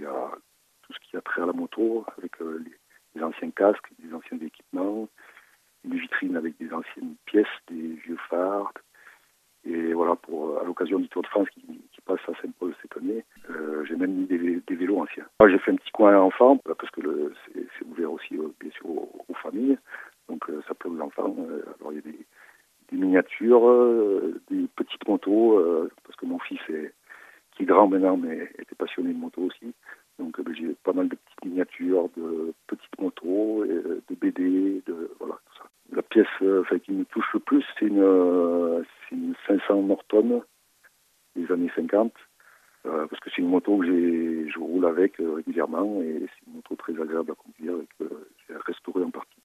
y a tout ce qui a trait à la moto, avec les anciens casques, des anciens équipements, une vitrine avec des anciennes pièces, des vieux phares. Et voilà, à l'occasion du Tour de France qui passe à Saint-Paul cette année, j'ai même mis des vélos anciens. Moi, j'ai fait un petit coin enfant, parce que c'est ouvert aussi, bien sûr, aux familles. Donc, ça plaît aux enfants. Alors, il y a des miniatures, des petites motos, parce que mon fils, qui est grand maintenant, mais était passionné de moto aussi. Donc, j'ai pas mal de petites miniatures, de petites motos, de BD, voilà, tout ça. La pièce qui me touche le plus, c'est une 500 Norton des années 50, parce que c'est une moto que je roule avec régulièrement et c'est une moto très agréable à conduire et que j'ai restaurée en partie.